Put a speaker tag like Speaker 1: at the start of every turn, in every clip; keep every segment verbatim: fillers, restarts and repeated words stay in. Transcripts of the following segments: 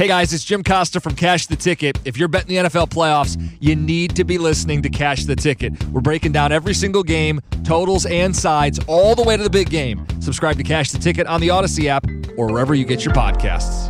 Speaker 1: Hey guys, it's Jim Costa from Cash the Ticket. If you're betting the N F L playoffs, you need to be listening to Cash the Ticket. We're breaking down every single game, totals and sides, all the way to the big game. Subscribe to Cash the Ticket on the Odyssey app or wherever you get your podcasts.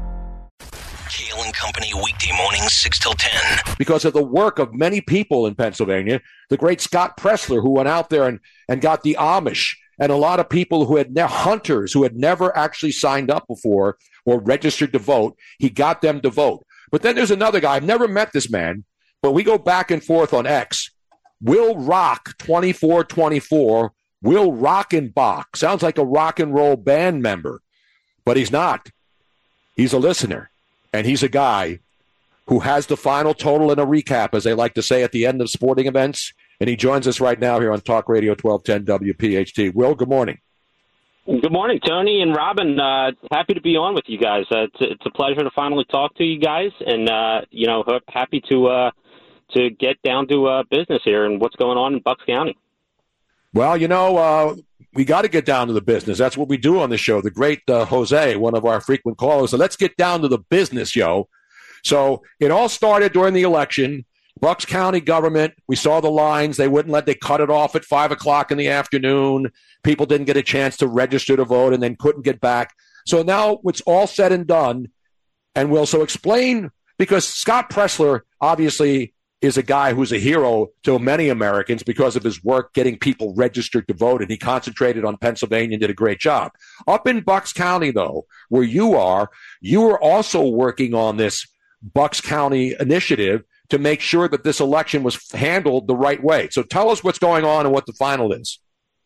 Speaker 2: Kale and Company weekday mornings, six till ten.
Speaker 3: Because of the work of many people in Pennsylvania, the great Scott Pressler, who went out there and, and got the Amish, and a lot of people who had ne- hunters who had never actually signed up before or registered to vote, he got them to vote. But then there's another guy. I've never met this man, but we go back and forth on X. Will Rock twenty-four twenty-four, Will Rockenbach. Sounds like a rock and roll band member, but he's not. He's a listener, and he's a guy who has the final total and a recap, as they like to say at the end of sporting events. And he joins us right now here on Talk Radio twelve ten W P H T. Will, good morning.
Speaker 4: Good morning, Tony and Robin. Uh, happy to be on with you guys. Uh, it's, it's a pleasure to finally talk to you guys, and uh, you know, happy to uh, to get down to uh, business here and what's going on in Bucks County.
Speaker 3: Well, you know, uh, we got to get down to the business. That's what we do on the show. The great uh, Jose, one of our frequent callers. So let's get down to the business, yo. So it all started during the election. Bucks County government, we saw the lines. They wouldn't let, they cut it off at five o'clock in the afternoon. People didn't get a chance to register to vote and then couldn't get back. So now it's all said and done. And we'll so explain, because Scott Pressler obviously is a guy who's a hero to many Americans because of his work getting people registered to vote. And he concentrated on Pennsylvania and did a great job. Up in Bucks County, though, where you are, you are also working on this Bucks County initiative to make sure that this election was handled the right way. So tell us what's going on and what the final is.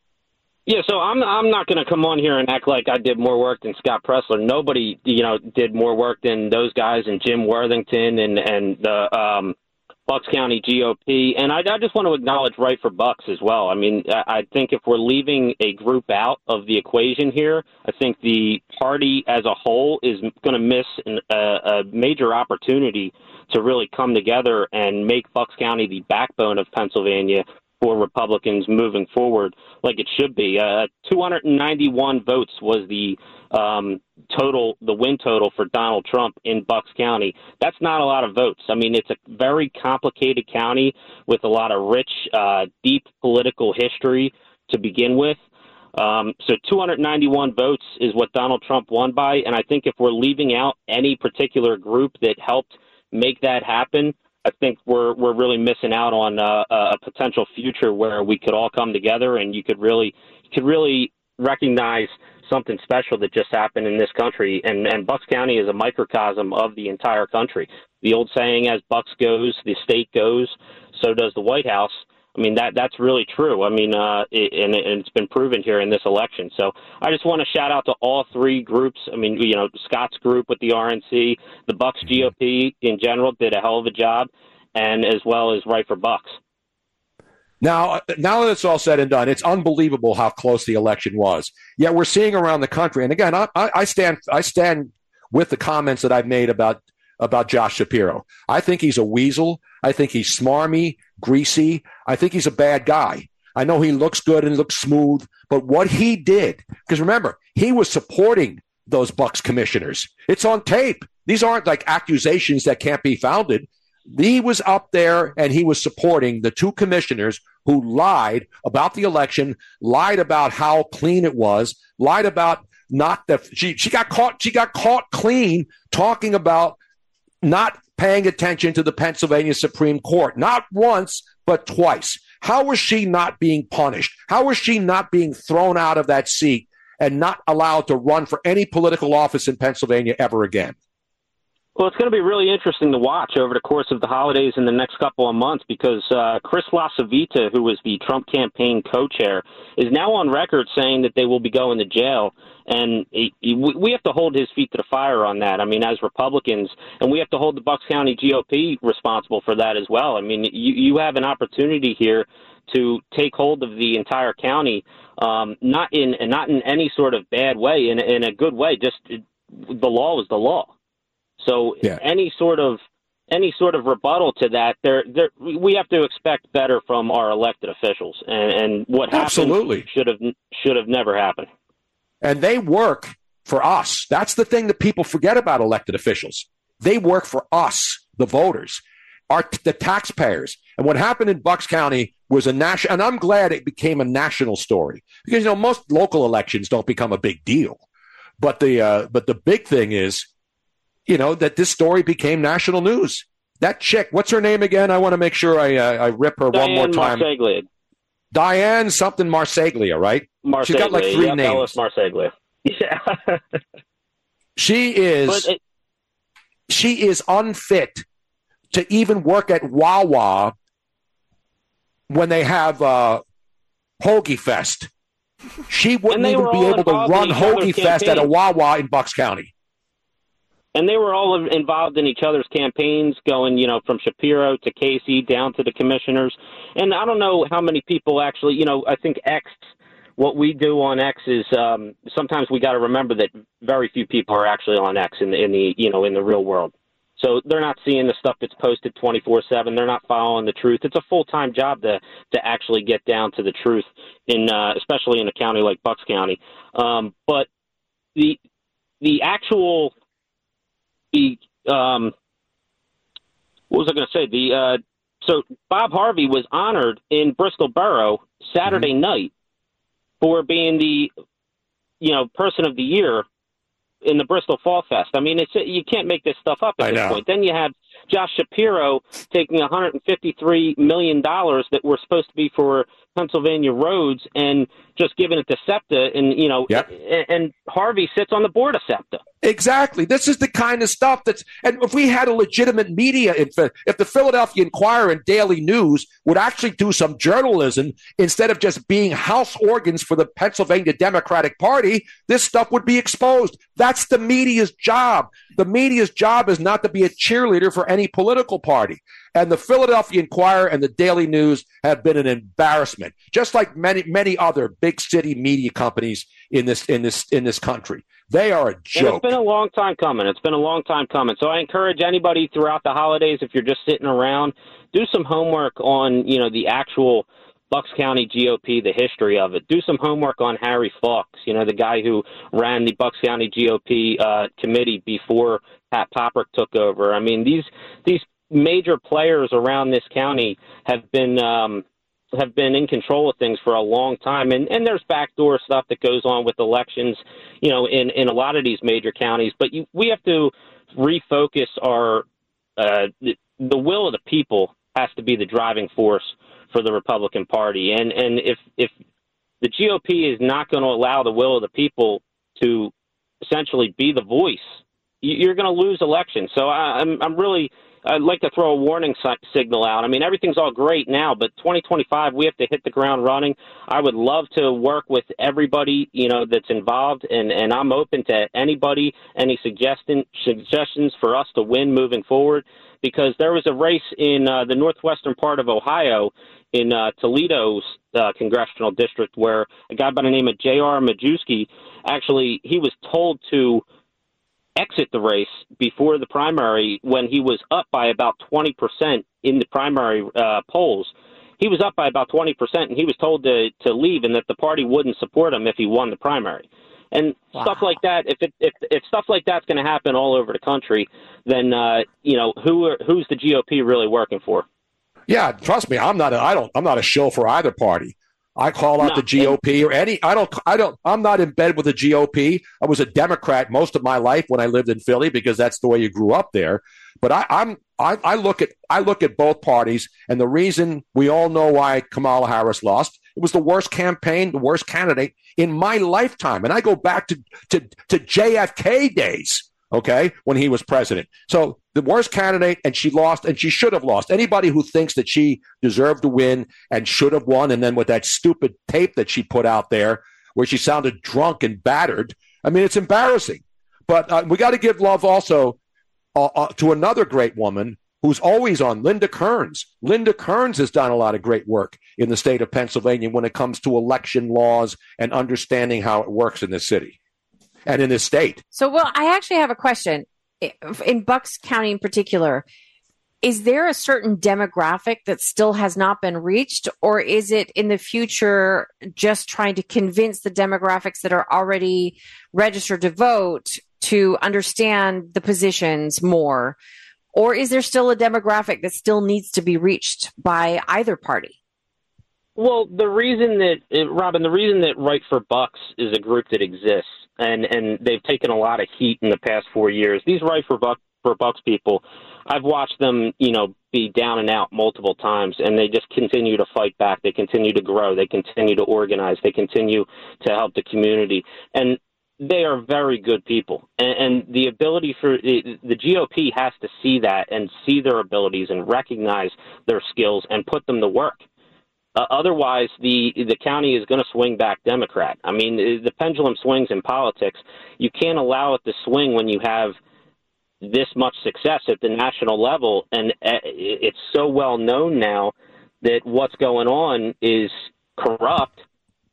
Speaker 4: Yeah, so I'm I'm not going to come on here and act like I did more work than Scott Pressler. Nobody, you know, did more work than those guys and Jim Worthington and and the um, Bucks County G O P. And I, I just want to acknowledge Right for Bucks as well. I mean, I think if we're leaving a group out of the equation here, I think the party as a whole is going to miss an, a, a major opportunity to really come together and make Bucks County the backbone of Pennsylvania for Republicans moving forward like it should be. Uh, two hundred ninety-one votes was the um, total, the win total for Donald Trump in Bucks County. That's not a lot of votes. I mean, it's a very complicated county with a lot of rich, uh, deep political history to begin with. Um, so two hundred ninety-one votes is what Donald Trump won by, and I think if we're leaving out any particular group that helped make that happen, I think we're we're really missing out on uh, a potential future where we could all come together and you could really you could really recognize something special that just happened in this country. And, and Bucks County is a microcosm of the entire country. The old saying, as Bucks goes, the state goes, so does the White House. I mean, that that's really true. I mean, uh, it, and, and it's been proven here in this election. So I just want to shout out to all three groups. I mean, you know, Scott's group with the R N C, the Bucks G O P in general did a hell of a job, and as well as Right for Bucks.
Speaker 3: Now, now that it's all said and done, it's unbelievable how close the election was. Yet we're seeing around the country, and again, I, I stand I stand with the comments that I've made about about Josh Shapiro. I think he's a weasel. I think he's smarmy, greasy. I think he's a bad guy. I know he looks good and looks smooth, but what he did, because remember, he was supporting those Bucks commissioners. It's on tape. These aren't like accusations that can't be founded. He was up there and he was supporting the two commissioners who lied about the election, lied about how clean it was, lied about not that she, she got caught. She got caught clean talking about not paying attention to the Pennsylvania Supreme Court, not once, but twice. How was she not being punished? How was she not being thrown out of that seat and not allowed to run for any political office in Pennsylvania ever again?
Speaker 4: Well, it's going to be really interesting to watch over the course of the holidays in the next couple of months because uh, Chris LaCivita, who was the Trump campaign co-chair, is now on record saying that they will be going to jail. And he, he, we have to hold his feet to the fire on that. I mean, as Republicans, and we have to hold the Bucks County G O P responsible for that as well. I mean, you, you have an opportunity here to take hold of the entire county, um, not in not in any sort of bad way, in, in a good way. Just the law is the law. So yeah. any sort of any sort of rebuttal to that, there, there, we have to expect better from our elected officials, and, and what
Speaker 3: Absolutely.
Speaker 4: happened should have should have never happened.
Speaker 3: And they work for us. That's the thing that people forget about elected officials. They work for us, the voters, our, the taxpayers. And what happened in Bucks County was a national, and I'm glad it became a national story because, you know, most local elections don't become a big deal. But the, uh, but the big thing is, you know, that this story became national news. That chick, what's her name again? I want to make sure I, uh, I rip her
Speaker 4: Diane
Speaker 3: one more time.
Speaker 4: Marseglia.
Speaker 3: Diane something Marseglia, right?
Speaker 4: Marseglia.
Speaker 3: She's got like three
Speaker 4: yep,
Speaker 3: names.
Speaker 4: Ellis Marseglia. Yeah.
Speaker 3: She is
Speaker 4: it,
Speaker 3: she is unfit to even work at Wawa when they have uh, Hoagie Fest. She wouldn't even be able to run Hoagie Fest at a Wawa in Bucks County.
Speaker 4: And they were all involved in each other's campaigns, going, you know, from Shapiro to Casey down to the commissioners. And I don't know how many people actually, you know, I think X, what we do on X is um, sometimes we got to remember that very few people are actually on X in the, in the, you know, in the real world. So they're not seeing the stuff that's posted twenty-four seven. They're not following the truth. It's a full-time job to to actually get down to the truth, in uh, especially in a county like Bucks County. Um, but the the actual the um, what was I going to say? The uh, so Bob Harvey was honored in Bristol Borough Saturday mm-hmm. night for being the you know person of the year in the Bristol Fall Fest. I mean, it's you can't make this stuff up at
Speaker 3: I
Speaker 4: this
Speaker 3: know.
Speaker 4: point. Then you have Josh Shapiro taking one hundred fifty-three million dollars that were supposed to be for Pennsylvania roads and just giving it to SEPTA, and you know,
Speaker 3: yep.
Speaker 4: and, and Harvey sits on the board of SEPTA.
Speaker 3: Exactly. This is the kind of stuff that's, and if we had a legitimate media, if, if the Philadelphia Inquirer and Daily News would actually do some journalism instead of just being house organs for the Pennsylvania Democratic Party, this stuff would be exposed. That's the media's job. The media's job is not to be a cheerleader for any political party. And the Philadelphia Inquirer and the Daily News have been an embarrassment, just like many, many other big city media companies in this, in this, in this country. They are a joke.
Speaker 4: And it's been a long time coming. It's been a long time coming. So I encourage anybody throughout the holidays, if you're just sitting around, do some homework on, you know, the actual Bucks County G O P, the history of it. Do some homework on Harry Fox, you know, the guy who ran the Bucks County G O P uh, committee before Pat Poprick took over. I mean, these these major players around this county have been um, have been in control of things for a long time, and and there's backdoor stuff that goes on with elections, you know, in, in a lot of these major counties. But you, we have to refocus our uh, the, the will of the people has to be the driving force for the Republican Party, and and if if the G O P is not going to allow the will of the people to essentially be the voice, you're going to lose elections. So I, I'm I'm really I'd like to throw a warning signal out. I mean, everything's all great now, but twenty twenty-five, we have to hit the ground running. I would love to work with everybody, you know, that's involved, and, and I'm open to anybody, any suggestion, suggestions for us to win moving forward, because there was a race in uh, the northwestern part of Ohio in uh, Toledo's uh, congressional district where a guy by the name of J R Majewski, actually, he was told to exit the race before the primary when he was up by about twenty percent in the primary uh, polls. He was up by about twenty percent, and he was told to, to leave and that the party wouldn't support him if he won the primary. And wow. stuff like that, if it, if if stuff like that's going to happen all over the country, then, uh, you know, who are, who's the G O P really working for?
Speaker 3: Yeah, trust me, I'm not a, I don't, I'm not a shill for either party. I call out
Speaker 4: no,
Speaker 3: the G O P or any. I don't. I don't. I'm not in bed with the G O P. I was a Democrat most of my life when I lived in Philly because that's the way you grew up there. But I, I'm. I, I look at. I look at both parties, and the reason we all know why Kamala Harris lost. It was the worst campaign, the worst candidate in my lifetime, and I go back to to, to J F K days. Okay, when he was president. So the worst candidate, and she lost, and she should have lost. Anybody who thinks that she deserved to win and should have won, and then with that stupid tape that she put out there where she sounded drunk and battered, I mean, it's embarrassing. But uh, we got to give love also uh, uh, to another great woman who's always on, Linda Kearns. Linda Kearns has done a lot of great work in the state of Pennsylvania when it comes to election laws and understanding how it works in this city. And in this state.
Speaker 5: So, well, I actually have a question. In Bucks County in particular, is there a certain demographic that still has not been reached, or is it in the future just trying to convince the demographics that are already registered to vote to understand the positions more? Or is there still a demographic that still needs to be reached by either party?
Speaker 4: Well, the reason that, Robin, the reason that Right for Bucks is a group that exists, and, and they've taken a lot of heat in the past four years. These Right for Bucks, for Bucks people, I've watched them, you know, be down and out multiple times, and they just continue to fight back. They continue to grow. They continue to organize. They continue to help the community. And they are very good people. And, and the ability for the, the G O P has to see that and see their abilities and recognize their skills and put them to work. Uh, otherwise, the the county is going to swing back Democrat. I mean, the pendulum swings in politics. You can't allow it to swing when you have this much success at the national level, and it's so well known now that what's going on is corrupt.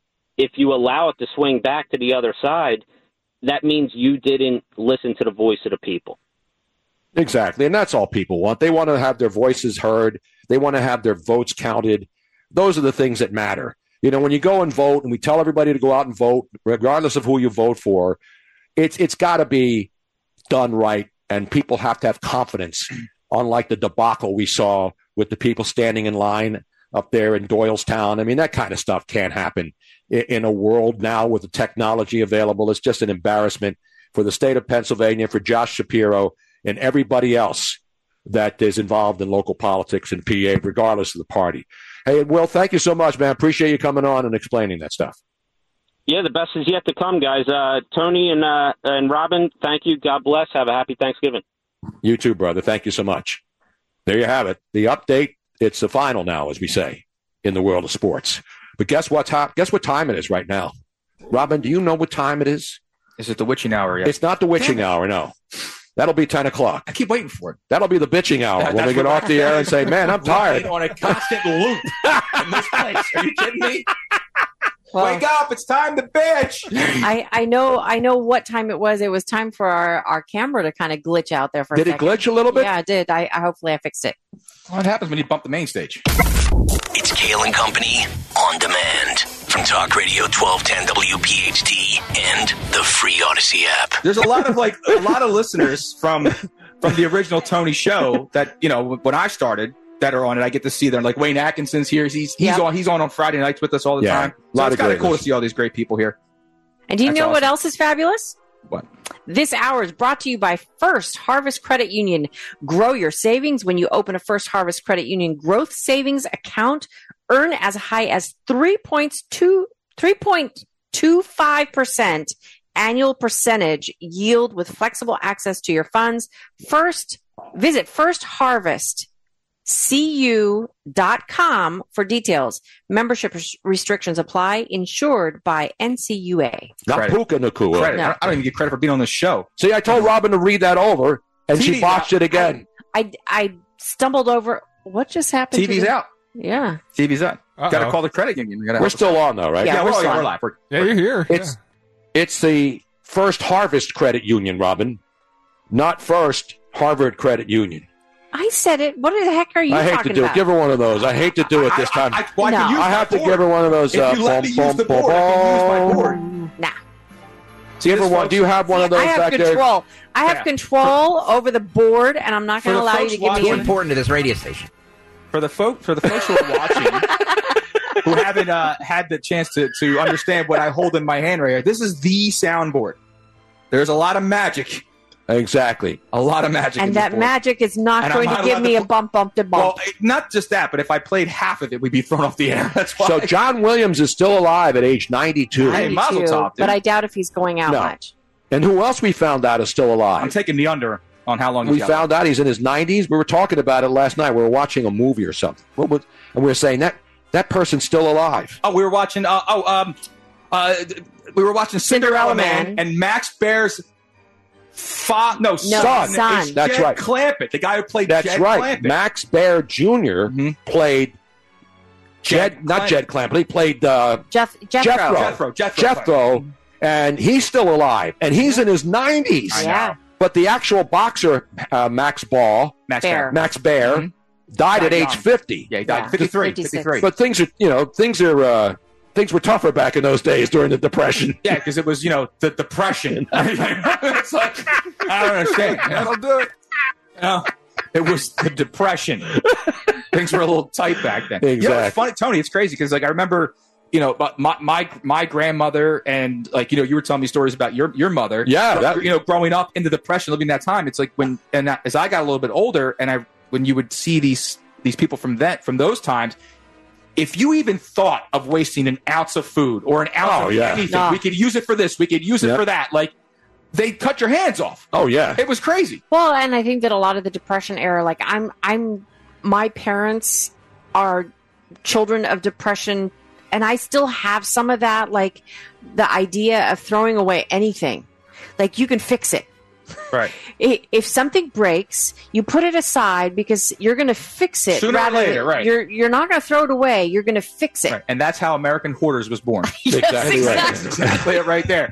Speaker 4: If you allow it to swing back to the other side, that means you didn't listen to the voice of the people.
Speaker 3: Exactly, and that's all people want. They want to have their voices heard. They want to have their votes counted. Those are the things that matter. You know, when you go and vote, and we tell everybody to go out and vote, regardless of who you vote for, it's it's got to be done right, and people have to have confidence, unlike the debacle we saw with the people standing in line up there in Doylestown. I mean, that kind of stuff can't happen in, in a world now with the technology available. It's just an embarrassment for the state of Pennsylvania, for Josh Shapiro, and everybody else that is involved in local politics in P A, regardless of the party. Hey, Will, thank you so much, man. Appreciate you coming on and explaining that stuff.
Speaker 4: Yeah, the best is yet to come, guys. Uh, Tony and uh, and Robin, thank you. God bless. Have a happy Thanksgiving.
Speaker 3: You too, brother. Thank you so much. There you have it. The update. It's the final now, as we say, in the world of sports. But guess what? Time, guess what time it is right now? Robin, do you know what time it is?
Speaker 6: Is it the witching hour? Yeah.
Speaker 3: It's not the witching hour, no. That'll be ten o'clock.
Speaker 6: I keep waiting for it.
Speaker 3: That'll be the bitching hour
Speaker 6: That-
Speaker 3: when we
Speaker 6: that's
Speaker 3: get
Speaker 6: what-
Speaker 3: off the air and say, man, I'm tired.
Speaker 6: On a constant loop in this place. Are you kidding me?
Speaker 5: Well,
Speaker 6: Wake up! It's time to bitch.
Speaker 5: I, I know I know what time it was. It was time for our, our camera to kind of glitch out there for
Speaker 3: Did
Speaker 5: a
Speaker 3: it
Speaker 5: second.
Speaker 3: glitch a little bit?
Speaker 5: Yeah, it did. I, I hopefully I fixed it.
Speaker 6: What happens when you bump the main stage?
Speaker 2: It's Kale and Company on demand from Talk Radio twelve ten W P H T and the free Odyssey app.
Speaker 6: There's a lot of like a lot of listeners from from the original Tony show that, you know, when I started, that are on it. I get to see them. Like Wayne Atkinson's here. He's he's
Speaker 5: Yep.
Speaker 6: on he's on on Friday nights with us all the
Speaker 3: Yeah,
Speaker 6: time.
Speaker 3: lot
Speaker 6: So it's
Speaker 3: of
Speaker 6: kind of
Speaker 3: great
Speaker 6: cool to
Speaker 3: listeners.
Speaker 6: see all these great people here.
Speaker 5: And do you
Speaker 6: That's
Speaker 5: know what
Speaker 6: awesome.
Speaker 5: else is fabulous?
Speaker 6: What?
Speaker 5: This hour is brought to you by First Harvest Credit Union. Grow your savings when you open a First Harvest Credit Union growth savings account. Earn as high as three point two five percent annual percentage yield with flexible access to your funds. First, visit First Harvest C U dot com for details. Membership res- restrictions apply. Insured by N C U A.
Speaker 3: Not
Speaker 6: Credit.
Speaker 3: Puka Nakua.
Speaker 6: Credit.
Speaker 5: No.
Speaker 6: I, don't, I don't even get credit for being on this show.
Speaker 3: See, I told Robin to read that over, and she
Speaker 6: T V
Speaker 3: botched it again.
Speaker 5: I, I stumbled over. What just happened?
Speaker 6: T V's
Speaker 5: to the-
Speaker 6: out.
Speaker 5: Yeah.
Speaker 6: T V's out.
Speaker 7: Uh-oh.
Speaker 6: Got to call the credit union. We gotta
Speaker 3: We're
Speaker 6: help
Speaker 3: still
Speaker 6: us.
Speaker 3: on, though, right?
Speaker 5: Yeah,
Speaker 6: Yeah,
Speaker 5: we're
Speaker 6: we're,
Speaker 5: still
Speaker 6: we're
Speaker 5: on.
Speaker 6: live. We're,
Speaker 7: Yeah, you're here.
Speaker 3: It's it's the First Harvest Credit Union, Robin, not First Harvard Credit Union.
Speaker 5: I said it. What the heck are you
Speaker 3: I hate
Speaker 5: talking
Speaker 3: to do
Speaker 5: about?
Speaker 3: it. Give her one of those. I hate to do it this time.
Speaker 6: I,
Speaker 3: I,
Speaker 6: I, well, I, can
Speaker 5: No.
Speaker 6: use my
Speaker 3: have to
Speaker 6: board.
Speaker 3: give her one of those.
Speaker 6: If
Speaker 3: Uh,
Speaker 6: you let me
Speaker 3: bum,
Speaker 6: use the
Speaker 3: bum,
Speaker 6: board, I can use my board.
Speaker 5: Nah.
Speaker 6: See,
Speaker 3: Give her
Speaker 6: this,
Speaker 3: one.
Speaker 6: folks?
Speaker 3: Do you have one of those
Speaker 5: I have
Speaker 3: back
Speaker 5: control. I have
Speaker 6: Yeah.
Speaker 5: control over the board, and I'm not
Speaker 6: For
Speaker 5: going to
Speaker 6: the
Speaker 5: allow you
Speaker 6: folks
Speaker 5: to give
Speaker 6: watching-
Speaker 5: me.
Speaker 8: Too
Speaker 5: Any-
Speaker 8: important to this radio station.
Speaker 6: For the folk, for the folks who are watching, who haven't uh, had the chance to to understand what I hold in my hand right here, this is the soundboard. There's a lot of magic,
Speaker 3: Exactly.
Speaker 6: a lot of magic, in
Speaker 5: and
Speaker 6: this
Speaker 5: that
Speaker 6: board.
Speaker 5: magic is not
Speaker 6: And
Speaker 5: going
Speaker 6: I'm
Speaker 5: to
Speaker 6: not
Speaker 5: give
Speaker 6: allowed
Speaker 5: me
Speaker 6: to
Speaker 5: a
Speaker 6: pl-
Speaker 5: bump, bump to bump.
Speaker 6: Well, not just that, but if I played half of it, we'd be thrown off the air. That's why.
Speaker 3: So John Williams is still alive at age ninety-two.
Speaker 6: Hey, mazel
Speaker 5: ninety-two,
Speaker 6: tov, dude.
Speaker 5: but I doubt if he's going out
Speaker 3: No.
Speaker 5: much.
Speaker 3: And who else we found out is still
Speaker 6: I'm
Speaker 3: alive?
Speaker 6: taking the under on how long
Speaker 3: We
Speaker 6: he's got
Speaker 3: found out he's in his nineties. We were talking about it last night. We were watching a movie or something. What was, and we were saying that that person's still alive.
Speaker 6: Oh, we were watching. Uh, oh, um, uh, we were watching Cinderella,
Speaker 5: Cinderella
Speaker 6: Man,
Speaker 5: Man.
Speaker 6: and Max Bear's fa- no,
Speaker 3: son.
Speaker 5: son.
Speaker 6: is
Speaker 3: That's
Speaker 6: Jed
Speaker 3: right.
Speaker 6: Clampett, the guy who played
Speaker 3: That's
Speaker 6: Jed
Speaker 3: right.
Speaker 6: Clampett.
Speaker 3: Max Baer Junior
Speaker 6: Mhm.
Speaker 3: played Jed,
Speaker 6: Jed
Speaker 3: not
Speaker 6: Clampett.
Speaker 3: Jed Clampett. He played uh,
Speaker 5: Jeff, Jethro.
Speaker 3: Jethro.
Speaker 6: Jethro, Jethro,
Speaker 3: Jethro, and he's still alive, and he's in his nineties.
Speaker 6: I
Speaker 5: Yeah.
Speaker 6: know.
Speaker 3: But the actual boxer, uh, Max Ball,
Speaker 6: Max
Speaker 5: Bear.
Speaker 6: Bear.
Speaker 3: Max Baer,
Speaker 6: Mhm.
Speaker 3: died at
Speaker 6: Died
Speaker 3: age
Speaker 6: young.
Speaker 3: fifty.
Speaker 6: Yeah, he died
Speaker 5: Yeah.
Speaker 6: at fifty-three.
Speaker 5: fifty-six.
Speaker 6: fifty-three.
Speaker 3: But things are, you know, things are uh, things were tougher back in those days during the Depression.
Speaker 6: Yeah, because it was, you know, the Depression. It's like, I don't understand.
Speaker 7: That'll do it.
Speaker 6: You know, it was the Depression. Things were a little tight back then.
Speaker 3: Exactly.
Speaker 6: You know, it's funny, Tony, it's crazy because, like, I remember, you know, my, my my grandmother and, like, you know, you were telling me stories about your your mother.
Speaker 3: Yeah. That,
Speaker 6: you know, growing up in the Depression, living that time, it's like when, and as I got a little bit older, and I when you would see these these people from that from those times, if you even thought of wasting an ounce of food or an ounce
Speaker 3: Oh,
Speaker 6: of
Speaker 3: yeah.
Speaker 6: anything,
Speaker 5: No.
Speaker 6: we could use it for this, we could use it
Speaker 3: Yep.
Speaker 6: for that, like, they cut your hands off.
Speaker 3: oh, yeah.
Speaker 6: It was crazy.
Speaker 5: Well, and I think that a lot of the Depression era, like I'm, I'm, my parents are children of Depression, and I still have some of that, like the idea of throwing away anything, like you can fix it.
Speaker 6: Right.
Speaker 5: I- If something breaks, you put it aside because you're going to fix it.
Speaker 6: Sooner or
Speaker 5: rather
Speaker 6: later,
Speaker 5: than-
Speaker 6: right.
Speaker 5: You're you're not going to throw it away. You're going to fix it.
Speaker 6: Right. And that's how American Hoarders was born.
Speaker 3: Exactly right.
Speaker 6: That's exactly it right there.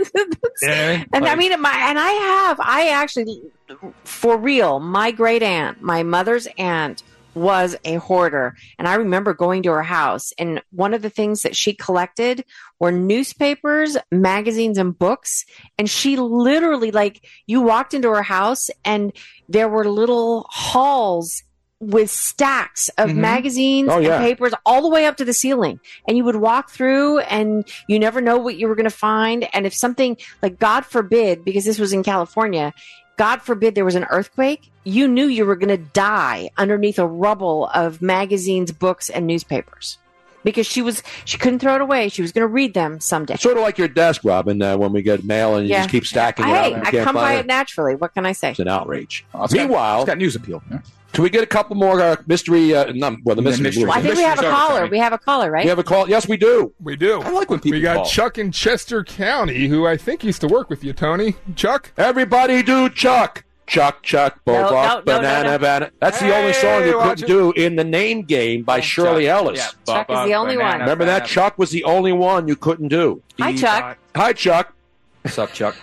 Speaker 6: Yeah.
Speaker 5: And I
Speaker 6: Like,
Speaker 5: mean, my and I have, I actually, for real, my great aunt, my mother's aunt, was a hoarder, and I remember going to her house, and one of the things that she collected were newspapers, magazines, and books. And she literally, like, you walked into her house, and there were little halls with stacks of
Speaker 6: Mhm.
Speaker 5: magazines
Speaker 3: Oh, yeah.
Speaker 5: and papers all the way up to the ceiling. And you would walk through and you never know what you were going to find. And if something, like, God forbid, because this was in California, God forbid there was an earthquake, you knew you were going to die underneath a rubble of magazines, books, and newspapers. Because she was, she couldn't throw it away. She was going to read them someday.
Speaker 3: Sort of like your desk, Robin, uh, when we get mail and you
Speaker 5: Yeah.
Speaker 3: just keep stacking it up.
Speaker 5: Hey,
Speaker 3: and you
Speaker 5: I
Speaker 3: can't
Speaker 5: come by
Speaker 3: find
Speaker 5: it naturally. What can I say?
Speaker 3: It's an outrage.
Speaker 6: Oh, it's got-
Speaker 3: Meanwhile,
Speaker 6: it's got news appeal. Yeah.
Speaker 3: can we get a couple more uh, mystery? Uh, no, well, the
Speaker 6: The
Speaker 3: mystery.
Speaker 6: mystery.
Speaker 5: Well, I think we have a
Speaker 6: Mystery's over,
Speaker 5: caller.
Speaker 6: Tony.
Speaker 5: We have a caller, right?
Speaker 3: We have a call. Yes, we do.
Speaker 7: We do.
Speaker 6: I like when people
Speaker 7: We got
Speaker 6: call.
Speaker 7: Chuck in Chester County, who I think used to work with you, Tony. Chuck?
Speaker 3: Everybody do Chuck. Chuck, Chuck,
Speaker 5: No,
Speaker 3: both
Speaker 5: no,
Speaker 3: off,
Speaker 5: no,
Speaker 3: banana,
Speaker 5: no, no.
Speaker 3: banana. That's the only song
Speaker 7: Hey,
Speaker 3: you
Speaker 7: watch
Speaker 3: couldn't
Speaker 7: it.
Speaker 3: do in the name game by Shirley
Speaker 6: Chuck.
Speaker 3: Ellis.
Speaker 6: Yeah.
Speaker 5: Chuck is the only one.
Speaker 3: Remember that? Chuck was the only one you couldn't do.
Speaker 5: Hi, Chuck.
Speaker 3: Hi, Chuck.
Speaker 6: What's up, Chuck?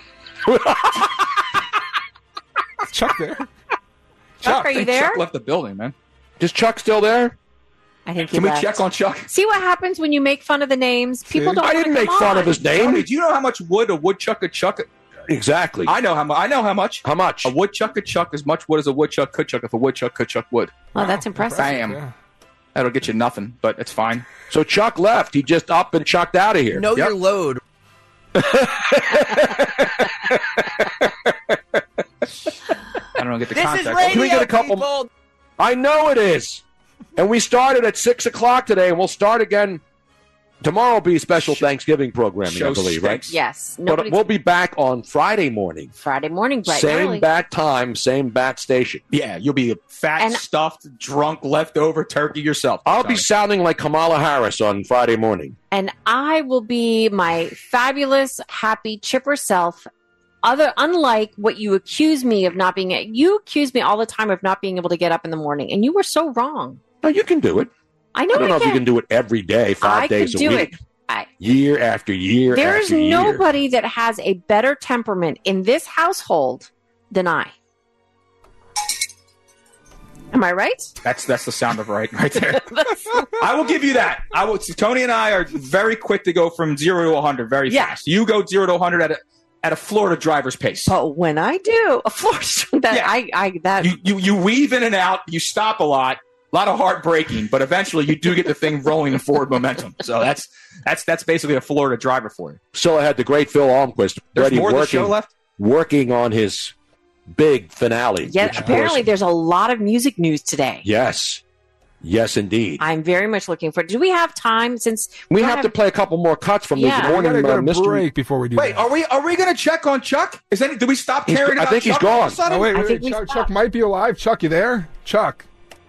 Speaker 7: Is Chuck there?
Speaker 5: Chuck, are you there?
Speaker 6: Chuck left the building, man.
Speaker 3: Is Chuck still there?
Speaker 5: I think he
Speaker 6: Can we
Speaker 5: left.
Speaker 6: check on Chuck?
Speaker 5: See what happens when you make fun of the names? People
Speaker 7: See?
Speaker 5: don't.
Speaker 3: I
Speaker 5: wanna
Speaker 3: didn't make
Speaker 5: come
Speaker 3: fun
Speaker 5: on.
Speaker 3: of his
Speaker 6: Tony,
Speaker 3: name.
Speaker 6: do you know how much wood a woodchuck could chuck?
Speaker 3: Exactly.
Speaker 6: I know how much. I know how much.
Speaker 3: How much?
Speaker 6: A woodchuck could chuck as much wood as a woodchuck could chuck if a woodchuck could chuck wood.
Speaker 5: Oh, that's impressive.
Speaker 6: Bam.
Speaker 7: Yeah.
Speaker 6: That'll get you nothing, but it's fine.
Speaker 3: So Chuck left. He just up and chucked out of here.
Speaker 8: Know
Speaker 6: Yep.
Speaker 8: your load.
Speaker 6: I don't know. Get the
Speaker 8: This is
Speaker 6: context.
Speaker 8: radio,
Speaker 3: Can we get a couple-
Speaker 8: people.
Speaker 3: I know it is. And we started at six o'clock today, and we'll start again. Tomorrow will be special Thanksgiving programming,
Speaker 6: Show
Speaker 3: I believe, right?
Speaker 6: stinks.
Speaker 5: Yes.
Speaker 3: But
Speaker 5: Nobody.
Speaker 3: we'll be back on Friday morning.
Speaker 5: Friday morning, bright and
Speaker 3: Same
Speaker 5: early.
Speaker 3: bat time, same bat station.
Speaker 6: Yeah, you'll be fat,
Speaker 5: And-
Speaker 6: stuffed, drunk, leftover turkey yourself.
Speaker 3: I'll be
Speaker 6: Tony.
Speaker 3: sounding like Kamala Harris on Friday morning.
Speaker 5: And I will be my fabulous, happy, chipper self. Other, unlike what you accuse me of not being, you accuse me all the time of not being able to get up in the morning, and you were so wrong.
Speaker 3: No, you can do it.
Speaker 5: I know
Speaker 3: I don't
Speaker 5: I
Speaker 3: know if
Speaker 5: can.
Speaker 3: you can do it every day, five
Speaker 5: I
Speaker 3: days
Speaker 5: could
Speaker 3: a
Speaker 5: do
Speaker 3: week,
Speaker 5: it. I,
Speaker 3: year after year
Speaker 5: there's
Speaker 3: after year.
Speaker 5: nobody that has a better temperament in this household than I. Am I right?
Speaker 6: That's that's the sound of right right there. I will give you that. I will. Tony and I are very quick to go from zero to a hundred very
Speaker 5: Yeah.
Speaker 6: fast. You go zero to a hundred at a at a Florida driver's pace.
Speaker 5: But when I do, of course, that
Speaker 6: Yeah.
Speaker 5: I, I that
Speaker 6: You, you you weave in and out. You stop a lot. A lot of heartbreaking, but eventually you do get the thing rolling in forward momentum. So that's that's that's basically a Florida driver for you.
Speaker 3: So I had the great Phil Almquist
Speaker 6: There's
Speaker 3: ready
Speaker 6: more of the
Speaker 3: working,
Speaker 6: show left.
Speaker 3: working on his big finale.
Speaker 5: yeah.
Speaker 3: which, of
Speaker 5: Apparently,
Speaker 3: course-
Speaker 5: there's a lot of music news today.
Speaker 3: yes, yes, indeed.
Speaker 5: I'm very much looking for. Do we have time? Since
Speaker 3: we
Speaker 5: don't
Speaker 3: have to play a couple more cuts from
Speaker 5: Yeah.
Speaker 3: the
Speaker 7: We
Speaker 3: morning
Speaker 7: gotta go
Speaker 3: uh,
Speaker 7: to
Speaker 3: mystery.
Speaker 7: break before we do
Speaker 6: Wait,
Speaker 7: that.
Speaker 6: are we are we going to check on Chuck? Is any? Did we stop
Speaker 3: He's-
Speaker 6: caring
Speaker 3: I
Speaker 6: about
Speaker 3: think he's
Speaker 6: Chuck all of a
Speaker 3: gone.
Speaker 6: sudden?
Speaker 7: Oh, wait,
Speaker 5: I
Speaker 7: wait,
Speaker 5: think we
Speaker 7: Chuck, Chuck
Speaker 5: stopped.
Speaker 7: might be alive. Chuck, you there? Chuck.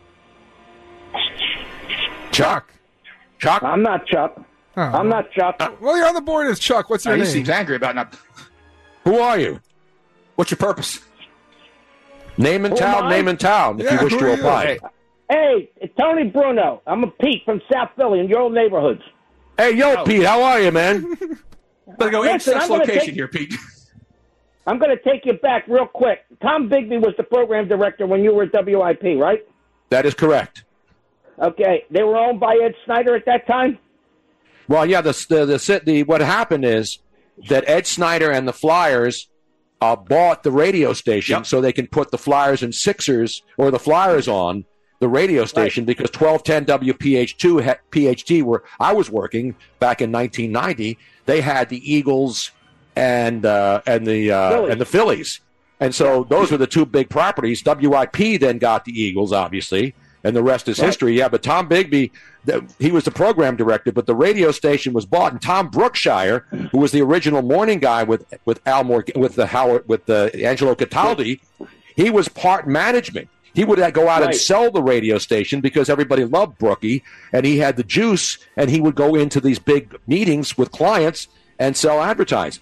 Speaker 7: Chuck.
Speaker 3: Chuck,
Speaker 9: I'm not Chuck.
Speaker 7: Oh.
Speaker 9: I'm not Chuck.
Speaker 7: Well, you're on the board as Chuck. What's
Speaker 6: Oh,
Speaker 7: your
Speaker 6: he
Speaker 7: name?
Speaker 6: seems angry about not.
Speaker 3: who are you?
Speaker 6: What's your purpose?
Speaker 3: Name and
Speaker 9: Who
Speaker 3: town,
Speaker 9: am I?
Speaker 3: name and town, if
Speaker 7: Yeah,
Speaker 3: you wish
Speaker 7: who
Speaker 3: to
Speaker 7: are you?
Speaker 3: apply.
Speaker 6: Hey,
Speaker 9: Hey, it's Tony Bruno. I'm a Pete from South Philly in your old neighborhoods.
Speaker 3: Hey, yo,
Speaker 6: Oh.
Speaker 3: Pete, how are you, man?
Speaker 6: Let's go each
Speaker 9: Listen,
Speaker 6: sex
Speaker 9: I'm gonna
Speaker 6: location
Speaker 9: take-
Speaker 6: here, Pete.
Speaker 9: I'm going to take you back real quick. Tom Bigby was the program director when you were at W I P, right?
Speaker 3: That is correct.
Speaker 9: Okay. They were owned by Ed Snyder at that time?
Speaker 3: Well, yeah, the, the, the, the, what happened is that Ed Snyder and the Flyers uh, bought the radio station
Speaker 6: Yep.
Speaker 3: so they can put the Flyers and Sixers or the Flyers on the radio station
Speaker 9: Right.
Speaker 3: because twelve ten W P H two, P H T, where I was working back in nineteen ninety, they had the Eagles and uh, and the uh,
Speaker 9: Phillies.
Speaker 3: and the Phillies. And so those were the two big properties. W I P then got the Eagles, obviously, and the rest is
Speaker 9: Right.
Speaker 3: history. Yeah, but Tom Bigby, the, he was the program director, but the radio station was bought. And Tom Brookshire, who was the original morning guy with with Al Mor- with the Howard with the Angelo Cataldi, he was part management. He would go out and
Speaker 9: Right.
Speaker 3: sell the radio station because everybody loved Brookie, and he had the juice, and he would go into these big meetings with clients and sell advertising.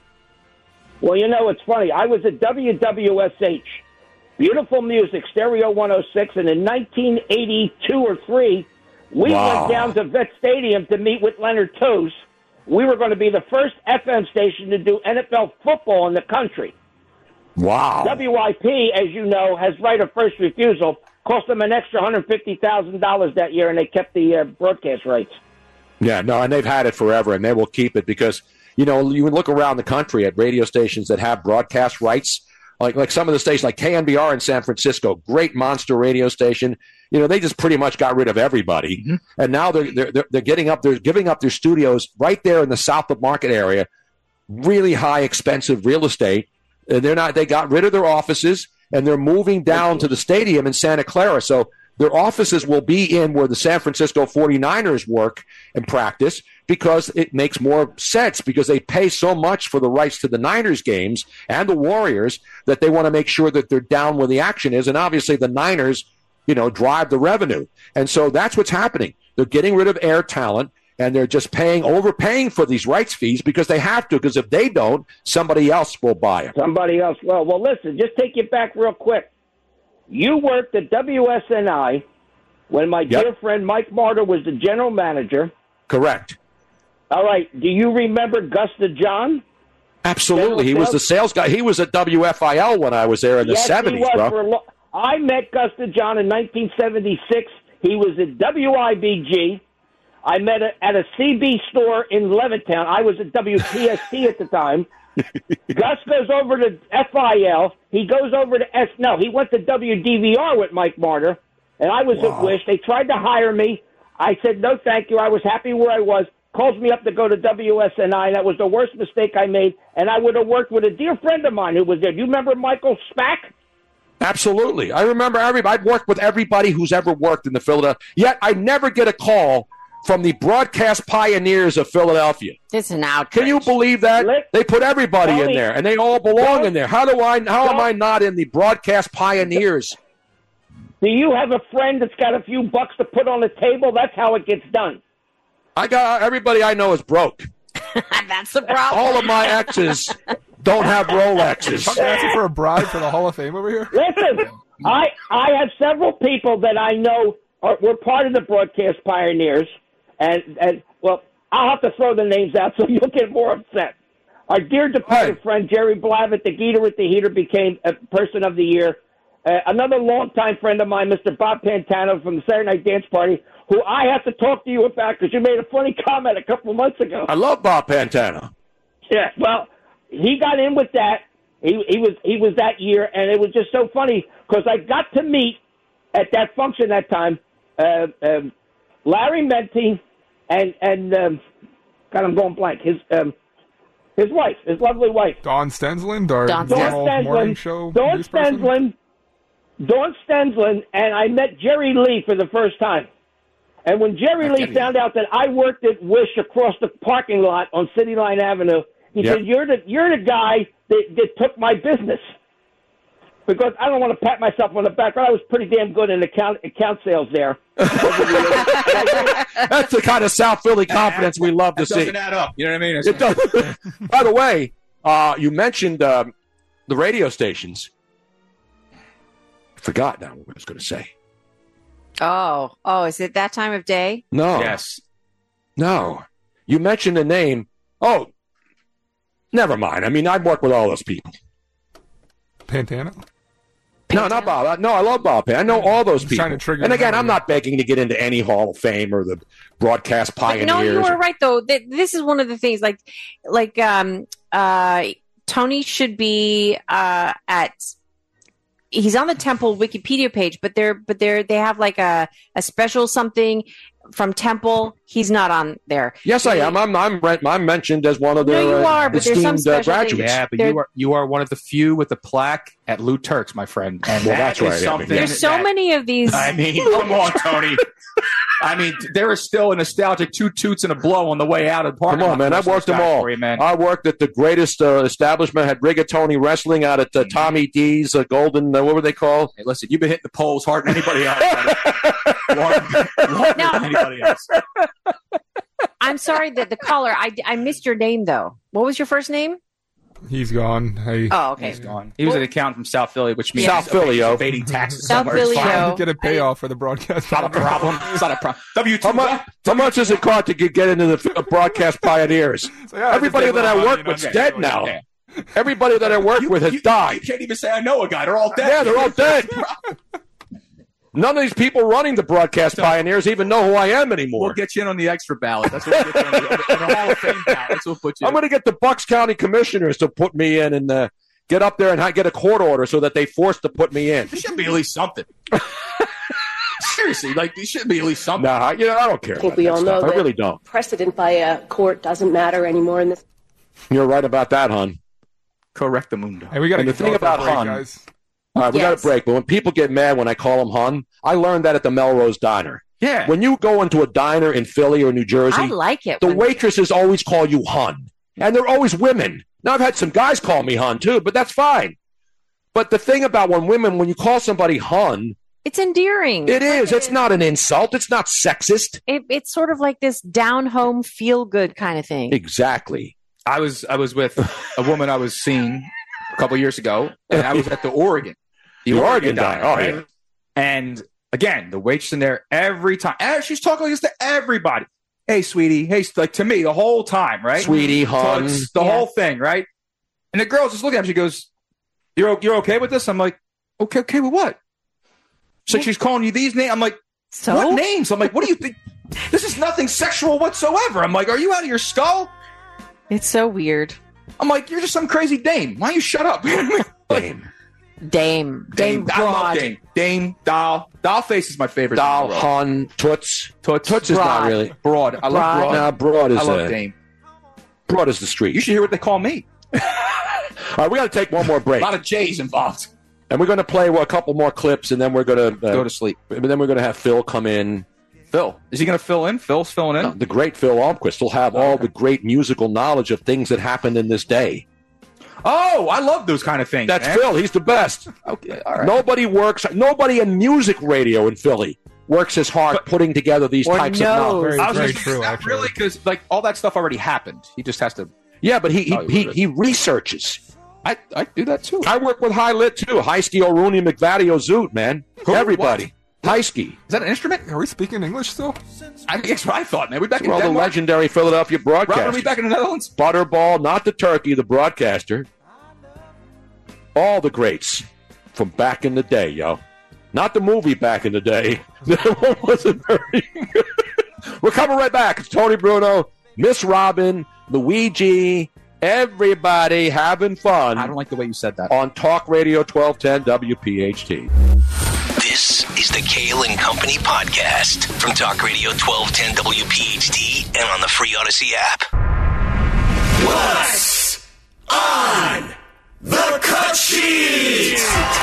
Speaker 9: Well, you know, it's funny. I was at W W S H, beautiful music, Stereo one oh six, and in nineteen eighty-two or three, we
Speaker 3: Wow.
Speaker 9: went down to Vet Stadium to meet with Leonard Toews. We were going to be the first F M station to do N F L football in the country.
Speaker 3: Wow.
Speaker 9: W I P, as you know, has right of first refusal. Cost them an extra one hundred fifty thousand dollars that year, and they kept the uh, broadcast rights.
Speaker 3: Yeah, no, and they've had it forever, and they will keep it because, you know, you look around the country at radio stations that have broadcast rights, like like some of the stations, like K N B R in San Francisco, great monster radio station. You know, they just pretty much got rid of everybody,
Speaker 6: Mm-hmm.
Speaker 3: and now they're, they're they're they're getting up, they're giving up their studios right there in the South of Market area, really high, expensive real estate. And they're not. They got rid of their offices, and they're moving down to the stadium in Santa Clara. So their offices will be in where the San Francisco forty-niners work and practice because it makes more sense because they pay so much for the rights to the Niners games and the Warriors that they want to make sure that they're down where the action is. And obviously the Niners, you know, drive the revenue. And so that's what's happening. They're getting rid of air talent. And they're just paying, overpaying for these rights fees because they have to. Because if they don't, somebody else will buy it.
Speaker 9: Somebody else will. Well, listen, just take it back real quick. You worked at W S N I when my
Speaker 3: Yep.
Speaker 9: dear friend Mike Martyr was the general manager.
Speaker 3: Correct.
Speaker 9: All right. Do you remember Gusta John?
Speaker 3: Absolutely. He was the sales guy. He was at W F I L when I was there in the
Speaker 9: yes,
Speaker 3: seventies,
Speaker 9: he was
Speaker 3: bro.
Speaker 9: for a lo- I met Gusta John in nineteen seventy-six. He was at W I B G. I met it at a C B store in Levittown. I was at W P S T at the time. Gus goes over to F I L. He goes over to S. No, he went to W D V R with Mike Martyr, and I was
Speaker 3: Wow.
Speaker 9: at Wish. They tried to hire me. I said, no, thank you. I was happy where I was. Calls me up to go to W S N I. That was the worst mistake I made, and I would have worked with a dear friend of mine who was there. Do you remember Michael Spack?
Speaker 3: Absolutely. I remember everybody. I've worked with everybody who's ever worked in the Philadelphia. Yet I never get a call from the broadcast pioneers of Philadelphia.
Speaker 5: It's an outrage.
Speaker 3: Can you believe that?
Speaker 9: Let-
Speaker 3: They put everybody
Speaker 9: Tony,
Speaker 3: in there, and they all belong
Speaker 9: don't-
Speaker 3: in there. How do I? How am
Speaker 9: don't-
Speaker 3: I not in the broadcast pioneers?
Speaker 9: Do you have a friend that's got a few bucks to put on the table? That's how it gets done.
Speaker 3: I got everybody I know is broke.
Speaker 5: That's the problem.
Speaker 3: All of my exes don't have Rolexes.
Speaker 7: Fucking asking for a bribe for the Hall of Fame over here?
Speaker 9: Listen, I I have several people that I know are were part of the broadcast pioneers, and and well, I'll have to throw the names out so you'll get more upset. Our dear departed
Speaker 3: Hey.
Speaker 9: friend Jerry Blavitt, the Geeter at the Heater, became a Person of the Year. Uh, another longtime friend of mine, Mister Bob Pantano from the Saturday Night Dance Party, who I have to talk to you about because you made a funny comment a couple of months ago.
Speaker 3: I love Bob Pantano.
Speaker 9: Yeah, well, he got in with that. He he was he was that year, and it was just so funny because I got to meet at that function that time uh, um, Larry Menti and and um, God, I'm going blank. His um, his wife, his lovely wife,
Speaker 7: Dawn Stensland, our
Speaker 5: Dawn
Speaker 7: normal
Speaker 9: Dawn
Speaker 7: morning
Speaker 9: Stensland,
Speaker 7: show
Speaker 9: Dawn
Speaker 7: news person?
Speaker 9: Stensland, Dawn Stensland, and I met Jerry Lee for the first time. And when Jerry Lee
Speaker 3: kidding.
Speaker 9: found out that I worked at Wish across the parking lot on City Line Avenue, he
Speaker 3: Yep.
Speaker 9: said, "You're the you're the guy that, that took my business." Because I don't want to pat myself on the back, but I was pretty damn good in account account sales there.
Speaker 3: That's the kind of South Philly confidence we love to
Speaker 6: That
Speaker 3: see.
Speaker 6: doesn't add up. You know what I mean? It's-
Speaker 3: It does. By the way, uh, you mentioned um, the radio stations. I forgot now what I was going to say.
Speaker 5: Oh, oh, is it that time of day?
Speaker 3: No.
Speaker 6: Yes.
Speaker 3: No. You mentioned the name. Oh, never mind. I mean, I've worked with all those people.
Speaker 7: Pantano?
Speaker 3: No, not Bob. No, I love Bob Payne. I know all those people.
Speaker 7: trying to trigger
Speaker 3: And again,
Speaker 7: memory.
Speaker 3: I'm not begging to get into any Hall of Fame or the broadcast
Speaker 5: But
Speaker 3: pioneers.
Speaker 5: no, you were right though. Th- This is one of the things. Like, like um, uh, Tony should be uh, at. He's on the Temple Wikipedia page, but they're but they're they have like a a special something from Temple. He's not on there.
Speaker 3: Yes, I am. I'm I'm, rent, I'm mentioned as one of their
Speaker 5: No, you
Speaker 3: uh,
Speaker 5: are, but there's some
Speaker 3: esteemed uh,
Speaker 5: special things.
Speaker 3: graduates.
Speaker 6: Yeah, but
Speaker 5: They're-
Speaker 6: you are you are one of the few with the plaque at Lou Turk's, my friend. And
Speaker 3: Well,
Speaker 6: that
Speaker 3: that's
Speaker 6: is
Speaker 3: right, yeah,
Speaker 6: something
Speaker 5: There's so
Speaker 6: that-
Speaker 5: many of these.
Speaker 6: I mean, come on, Tony. I mean, there is still a nostalgic two toots and a blow on the way out of the parking
Speaker 3: Come
Speaker 6: lot
Speaker 3: on, man. I
Speaker 6: for
Speaker 3: worked
Speaker 6: those
Speaker 3: them
Speaker 6: guys
Speaker 3: all.
Speaker 6: for you, man.
Speaker 3: I worked at the greatest uh, establishment. Had rigatoni wrestling out at uh, Tommy D's uh, Golden. Uh, what were they called?
Speaker 6: Hey, listen, you've been hitting the poles harder than anybody else. Longer, longer
Speaker 5: Now-
Speaker 6: than anybody else.
Speaker 5: I'm sorry that the caller. I, I missed your name though. What was your first name?
Speaker 7: He's gone. Hey,
Speaker 5: Oh, okay.
Speaker 6: He's gone. He was an accountant from South Philly, which means
Speaker 3: South
Speaker 6: he's
Speaker 3: Philly, yo.
Speaker 6: evading taxes.
Speaker 5: South
Speaker 6: somewhere. It's
Speaker 5: Philly,
Speaker 6: fine.
Speaker 5: yo.
Speaker 7: to get a payoff for the broadcast.
Speaker 6: It's not a problem. It's not a problem. W two.
Speaker 3: How much? How much does it cost to get, get into the uh, broadcast pioneers?
Speaker 7: So, yeah, I
Speaker 3: Everybody
Speaker 7: just
Speaker 3: that
Speaker 7: did
Speaker 3: I
Speaker 7: little
Speaker 3: work
Speaker 7: money,
Speaker 3: with's
Speaker 7: you know,
Speaker 3: dead
Speaker 7: okay.
Speaker 3: now.
Speaker 6: Yeah.
Speaker 3: Everybody that I work
Speaker 6: You-
Speaker 3: with has
Speaker 6: you-
Speaker 3: died.
Speaker 6: You can't even say I know a guy. They're all dead.
Speaker 3: Yeah, they're all dead. None of these people running the broadcast pioneers even know who I am anymore.
Speaker 6: We'll get you in on the extra ballot. That's what we'll get you on the, on the Hall of Fame ballot. That's what we'll put you.
Speaker 3: I'm going to get the Bucks County commissioners to put me in and uh, get up there and ha- get a court order so that they force to put me in.
Speaker 6: There should be at least something. Seriously, like there should be at least something.
Speaker 3: Nah, you know, I don't care.
Speaker 8: I think
Speaker 3: about
Speaker 8: we
Speaker 3: that
Speaker 8: all
Speaker 3: stuff.
Speaker 8: know
Speaker 3: I
Speaker 8: that
Speaker 3: really don't.
Speaker 8: precedent by a court doesn't matter anymore in this.
Speaker 3: You're right about that, hon.
Speaker 6: Correct the mundo.
Speaker 7: Hey, we got to
Speaker 3: And the
Speaker 7: get
Speaker 3: thing
Speaker 7: going for a
Speaker 3: about
Speaker 7: break,
Speaker 3: Hun-
Speaker 7: guys.
Speaker 3: All right, we got
Speaker 5: Yes.
Speaker 3: a break. But when people get mad when I call them hun, I learned that at the Melrose Diner.
Speaker 6: Yeah.
Speaker 3: When you go into a diner in Philly or New Jersey,
Speaker 5: I like it.
Speaker 3: the
Speaker 5: when-
Speaker 3: waitresses always call you hun. And they're always women. Now, I've had some guys call me hun, too, but that's fine. But the thing about when women, when you call somebody hun,
Speaker 5: It's endearing.
Speaker 3: it is. It's not an insult. It's not sexist.
Speaker 5: It, it's sort of like this down home feel good kind of thing.
Speaker 3: Exactly.
Speaker 6: I was I was with a woman I was seeing a couple years ago, and I was at the Oregon,
Speaker 3: The Oregon Diner. Oh, yeah.
Speaker 6: And again, the waitress in there every time, and she's talking like this to everybody. Hey, sweetie. Hey, like to me the whole time, right?
Speaker 3: Sweetie,
Speaker 6: So
Speaker 3: hun.
Speaker 6: it's the
Speaker 5: Yeah.
Speaker 6: whole thing, right? And the girl's just looking at me. She goes, "You're o- you're okay with this?" I'm like, "Okay, okay with what?" So she's calling you these names. I'm like,
Speaker 5: So
Speaker 6: "What names?" I'm like, "What do you think? This is nothing sexual whatsoever." I'm like, "Are you out of your skull?"
Speaker 5: it's so weird.
Speaker 6: I'm like, "You're just some crazy dame. Why don't you shut up?"
Speaker 3: Dame.
Speaker 5: Dame, Dame,
Speaker 6: I love
Speaker 5: Broad.
Speaker 6: Dame. Dame, Doll. Doll face is my favorite.
Speaker 3: Doll,
Speaker 6: thing in the world.
Speaker 3: hun, toots.
Speaker 6: Toots.
Speaker 3: Toots is not
Speaker 5: Broad.
Speaker 3: really.
Speaker 6: Broad. I love
Speaker 5: Broad.
Speaker 6: Broad.
Speaker 3: Nah, broad is
Speaker 6: I love
Speaker 3: uh,
Speaker 6: Dame.
Speaker 3: broad is the street.
Speaker 6: You should hear what they call me.
Speaker 3: All right, we got to take one more
Speaker 6: A
Speaker 3: break,
Speaker 6: lot of J's involved.
Speaker 3: and we're going to play well, a couple more clips, and then we're going to uh,
Speaker 6: Go to sleep.
Speaker 3: and then we're going to have Phil come in.
Speaker 6: Phil. Is he going to fill in? Phil's filling in?
Speaker 3: No, the great Phil Almquist will have all the great musical knowledge of things that happened in this day.
Speaker 6: Oh, I love those kind of things.
Speaker 3: That's
Speaker 6: man.
Speaker 3: Phil. He's the best.
Speaker 6: Okay, all right.
Speaker 3: Nobody works. Nobody in music radio in Philly works as hard putting together these
Speaker 5: Or
Speaker 3: types
Speaker 5: knows.
Speaker 3: of knowledge.
Speaker 7: Very,
Speaker 6: I was
Speaker 7: very
Speaker 6: just
Speaker 7: true,
Speaker 6: not
Speaker 7: actually.
Speaker 6: really because like all that stuff already happened. He just has to.
Speaker 3: Yeah, but he he,
Speaker 6: Oh,
Speaker 3: he,
Speaker 6: really?
Speaker 3: he researches.
Speaker 6: I I do that too.
Speaker 3: I work with High Lit too. Heisky, O'Rooney, McVadio, Zoot, man.
Speaker 6: Who?
Speaker 3: Everybody. Heisky.
Speaker 6: Is that an instrument?
Speaker 7: Are we speaking English still?
Speaker 6: I guess what I thought, man. We back in
Speaker 3: Well, the
Speaker 6: Denmark.
Speaker 3: legendary Philadelphia
Speaker 6: Robert, are we
Speaker 3: broadcaster.
Speaker 6: back in the Netherlands?
Speaker 3: Butterball, not the turkey, the broadcaster. All the greats from back in the day, yo. Not the movie back in the day. That one wasn't very good. We're coming right back. It's Tony Bruno, Miss Robin, Luigi, everybody having fun
Speaker 6: I don't like the way you said that.
Speaker 3: on Talk Radio twelve ten W P H T.
Speaker 2: This is the Kale and Company podcast from Talk Radio twelve ten W P H T and on the free Odyssey app.
Speaker 10: What's on the cut sheet?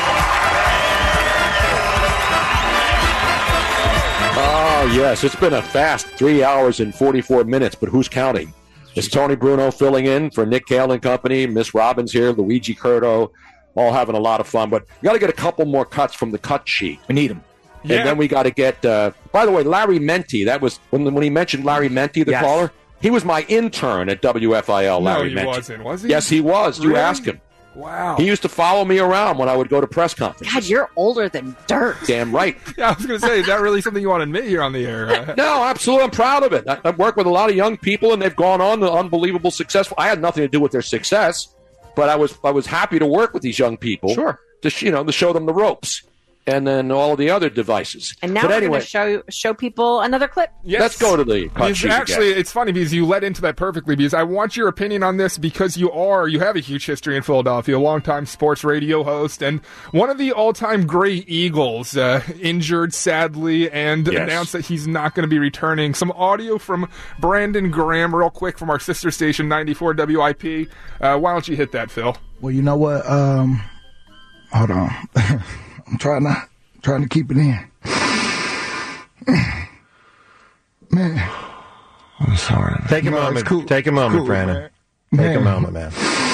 Speaker 3: Oh, yes. It's been a fast three hours and forty-four minutes, but who's counting? It's Tony Bruno filling in for Nick Kale and Company. Miss Robbins here, Luigi Curto, all having a lot of fun. But we got to get a couple more cuts from the cut sheet.
Speaker 6: We need him.
Speaker 3: And then we got to get, uh, by the way, Larry Menti. That was, when, when he mentioned Larry Menti, the
Speaker 6: Yes.
Speaker 3: caller, he was my intern at W F I L,
Speaker 7: No,
Speaker 3: Larry
Speaker 7: he
Speaker 3: Menti.
Speaker 7: wasn't, was he?
Speaker 3: Yes, he was. You
Speaker 7: Really?
Speaker 3: ask him.
Speaker 7: Wow.
Speaker 3: He used to follow me around when I would go to press conferences.
Speaker 5: God, you're older than dirt.
Speaker 3: Damn right.
Speaker 7: Yeah, I was going to say, is that really something you want to admit here on the air?
Speaker 3: No, absolutely. I'm proud of it. I, I've worked with a lot of young people, and they've gone on to unbelievable success. I had nothing to do with their success, but I was I was happy to work with these young people.
Speaker 6: Sure.
Speaker 3: to sh- you know to show them the ropes, and then all of the other devices.
Speaker 5: And now
Speaker 3: but
Speaker 5: we're
Speaker 3: anyway,
Speaker 5: going to show show people another clip.
Speaker 7: Yes.
Speaker 3: Let's go to the cut
Speaker 7: Because
Speaker 3: sheet
Speaker 7: actually,
Speaker 3: again.
Speaker 7: it's funny because you led into that perfectly. Because I want your opinion on this because you are you have a huge history in Philadelphia, a longtime sports radio host, and one of the all-time great Eagles uh, injured sadly and
Speaker 3: Yes.
Speaker 7: announced that he's not going to be returning. Some audio from Brandon Graham, real quick, from our sister station ninety-four W I P. Uh, why don't you hit that, Phil?
Speaker 11: Well, you know what? Um, hold on. I'm trying to trying to keep it in. Man.
Speaker 12: I'm sorry. Take a
Speaker 11: No, it's
Speaker 12: moment.
Speaker 11: cool.
Speaker 12: Take a moment,
Speaker 11: Cool,
Speaker 12: Brandon.
Speaker 11: man.
Speaker 12: Take a
Speaker 11: Man.
Speaker 12: moment, man.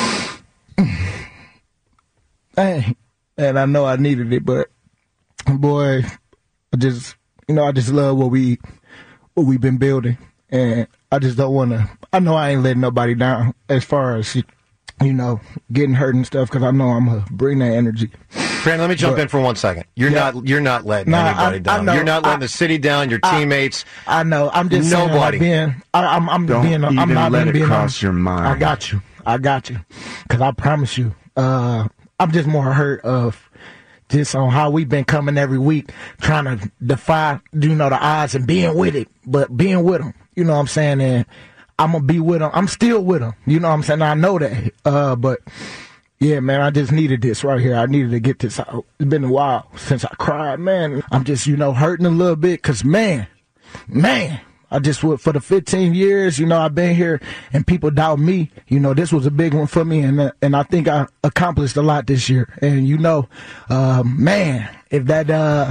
Speaker 11: Hey, and I know I needed it, but boy, I just, you know, I just love what we, what we've been building, and I just don't want to. I know I ain't letting nobody down as far as, you know, getting hurt and stuff, because I know I'm gonna bring that energy.
Speaker 12: Brandon, let me jump
Speaker 11: But-
Speaker 12: in for one second. You're
Speaker 11: Yeah.
Speaker 12: not. You're not letting
Speaker 11: Nah,
Speaker 12: anybody
Speaker 11: I-
Speaker 12: down.
Speaker 11: I know.
Speaker 12: You're not letting
Speaker 11: I-
Speaker 12: the city down. Your
Speaker 11: I-
Speaker 12: teammates.
Speaker 11: I know. I'm just saying,
Speaker 12: Nobody.
Speaker 11: like being. I, I'm. I'm
Speaker 13: Don't
Speaker 11: being. I'm
Speaker 13: even
Speaker 11: not
Speaker 13: let
Speaker 11: even
Speaker 13: it
Speaker 11: being
Speaker 13: cross
Speaker 11: honest.
Speaker 13: your mind.
Speaker 11: I got you. I got you. Because I promise you, uh, I'm just more hurt of just on how we've been coming every week, trying to defy, you know, the odds and being with it, but being with them. You know what I'm saying? And I'm gonna be with them. I'm still with them. You know what I'm saying? I know that. Uh, but. Yeah, man, I just needed this right here. I needed to get this out. It's been a while since I cried, man. I'm just, you know, hurting a little bit because, man, man, I just, for the fifteen years, you know, I've been here and people doubt me. You know, this was a big one for me, and uh, and I think I accomplished a lot this year. And, you know, uh, man, if that, uh,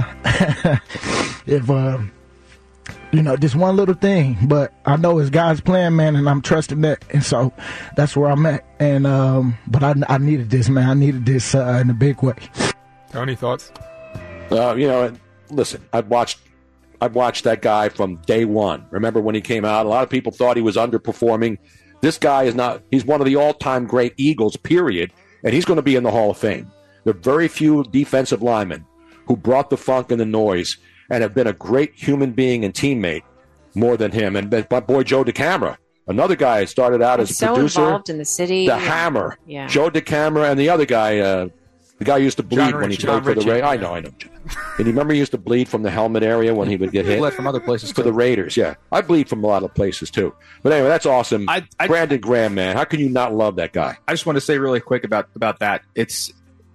Speaker 11: if, uh, you know, just one little thing, but I know it's God's plan, man, and I'm trusting that, and so that's where I'm at. And um, but I, I needed this, man. I needed this uh, in a big way.
Speaker 7: Tony, thoughts?
Speaker 3: Uh, you know, listen, I've watched I've watched that guy from day one. Remember when he came out? A lot of people thought he was underperforming. This guy is not. He's one of the all-time great Eagles, period, and he's going to be in the Hall of Fame. There are very few defensive linemen who brought the funk and the noise and have been a great human being and teammate more than him. And my boy Joe DeCamara, another guy who started out as a
Speaker 5: so
Speaker 3: producer.
Speaker 5: involved in the city.
Speaker 3: The
Speaker 5: Yeah.
Speaker 3: Hammer.
Speaker 5: Yeah.
Speaker 3: Joe DeCamara and the other guy, uh, the guy who used to bleed
Speaker 6: John
Speaker 3: when he
Speaker 6: Ritchie.
Speaker 3: played
Speaker 6: John
Speaker 3: for the
Speaker 6: Ritchie.
Speaker 3: Raiders. I know, I know. And you remember he used to bleed from the helmet area when he would get
Speaker 6: He
Speaker 3: hit?
Speaker 6: bled from other places,
Speaker 3: For
Speaker 6: too.
Speaker 3: the Raiders, yeah. I bleed from a lot of places, too. But anyway, that's awesome.
Speaker 6: I- I-
Speaker 3: Brandon Graham, man. How can you not love that guy?
Speaker 6: I just want to say really quick about about that. It's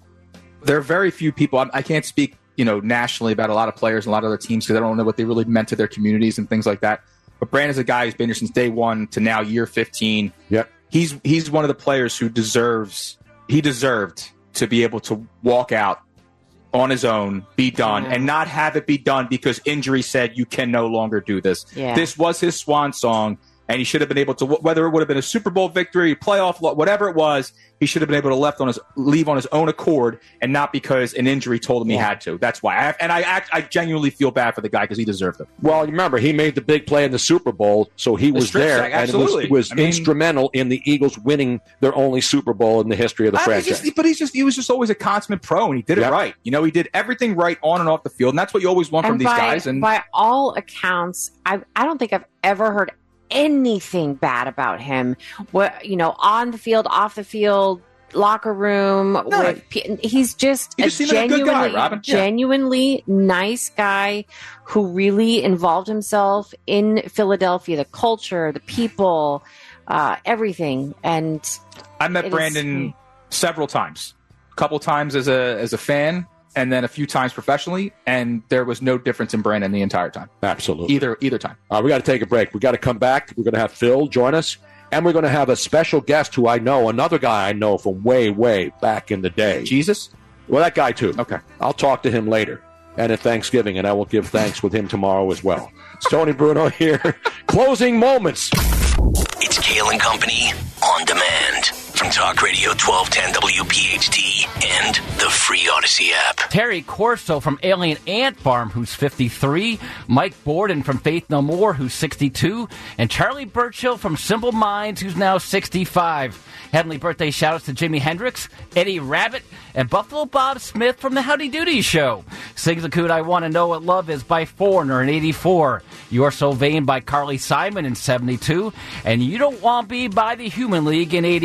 Speaker 6: there are very few people. I, I can't speak, you know, nationally about a lot of players and a lot of other teams because I don't know what they really meant to their communities and things like that. But Brandon's a guy who's been here since day one to now year fifteen.
Speaker 3: Yep.
Speaker 6: He's he's one of the players who deserves he deserved to be able to walk out on his own, be done,
Speaker 5: Yeah.
Speaker 6: and not have it be done because injury said you can no longer do this.
Speaker 5: Yeah.
Speaker 6: This was his swan song. And he should have been able to, whether it would have been a Super Bowl victory, playoff, whatever it was, he should have been able to left on his leave on his own accord, and not because an injury told him he had to. That's why. I, and I act, I genuinely feel bad for the guy because he deserved it.
Speaker 3: Well, remember, he made the big play in the Super Bowl, so he was
Speaker 6: strip
Speaker 3: there
Speaker 6: sack,
Speaker 3: and
Speaker 6: absolutely.
Speaker 3: was, was
Speaker 6: I mean-
Speaker 3: instrumental in the Eagles winning their only Super Bowl in the history of the
Speaker 6: I mean,
Speaker 3: franchise.
Speaker 6: just- but he's just he was just always a consummate pro, and he did
Speaker 3: Yep.
Speaker 6: it right. You know, he did everything right on and off the field, and that's what you always want from
Speaker 5: And
Speaker 6: these
Speaker 5: by,
Speaker 6: guys. And
Speaker 5: by all accounts, I I don't think I've ever heard anything bad about him. What you know, on the field, off the field, locker room.
Speaker 6: No.
Speaker 5: With pe- he's just
Speaker 6: He
Speaker 5: a
Speaker 6: just seemed like a good
Speaker 5: genuinely,
Speaker 6: guy, Robin. Yeah.
Speaker 5: genuinely nice guy who really involved himself in Philadelphia, the culture, the people, uh, everything. And
Speaker 6: I
Speaker 5: it
Speaker 6: met
Speaker 5: is-
Speaker 6: Brandon several times, a couple times as a as a fan, and then a few times professionally, and there was no difference in Brandon the entire time.
Speaker 3: Absolutely.
Speaker 6: Either either time.
Speaker 3: All right, we got to take a break. We got to come back. We're going to have Phil join us, and we're going to have a special guest who I know, another guy I know from way, way back in the day.
Speaker 6: Jesus?
Speaker 3: Well, that guy too.
Speaker 6: Okay.
Speaker 3: I'll talk to him later and at Thanksgiving, and I will give thanks with him tomorrow as well. It's Tony Bruno here. Closing moments.
Speaker 2: It's Kale and Company on demand from Talk Radio twelve ten W P H T and the free Odyssey app.
Speaker 14: Terry Corso from Alien Ant Farm, who's fifty-three. Mike Borden from Faith No More, who's sixty-two. And Charlie Burchill from Simple Minds, who's now sixty-five. Heavenly birthday shout-outs to Jimi Hendrix, Eddie Rabbit, and Buffalo Bob Smith from the Howdy Doody Show. Sings the Coot I Want to Know What Love Is by Foreigner in eighty-four. You're So Vain by Carly Simon in seventy-two. And You Don't Want to Be by the Human League in eighty-one.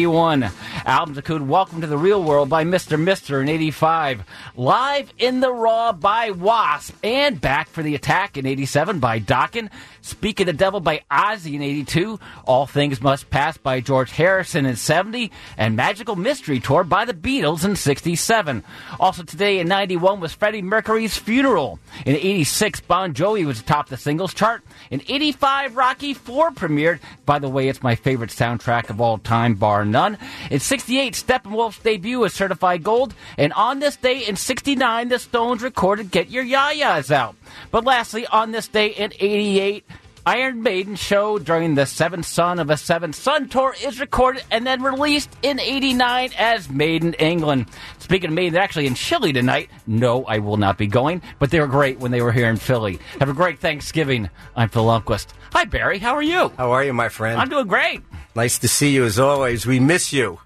Speaker 14: eighty-nine. Albums include Welcome to the Real World by Mister Mister in eighty-five. Live in the Raw by Wasp. And Back for the Attack in eighty-seven by Dokken. Speak of the Devil by Ozzy in eighty-two. All Things Must Pass by George Harrison in seventy. And Magical Mystery Tour by the Beatles in sixty-seven. Also today in ninety-one was Freddie Mercury's Funeral. In eighty-six, Bon Jovi was atop the singles chart. In eighty-five, Rocky four premiered. By the way, it's my favorite soundtrack of all time, bar none. In sixty-eight, Steppenwolf's debut was certified gold. And on this day in sixty-nine, the Stones recorded Get Your Ya-Ya's Out. But lastly, on this day in eighty-eight, Iron Maiden show during the Seventh Son of a Seventh Son tour is recorded and then released in eighty-nine as Made in England. Speaking of Maiden, they're actually in Chile tonight. No, I will not be going, but they were great when they were here in Philly. Have a great Thanksgiving. I'm Phil Lundquist. Hi, Barry. How are you?
Speaker 12: How are you, my friend?
Speaker 14: I'm doing great.
Speaker 12: Nice to see you as always. We miss you.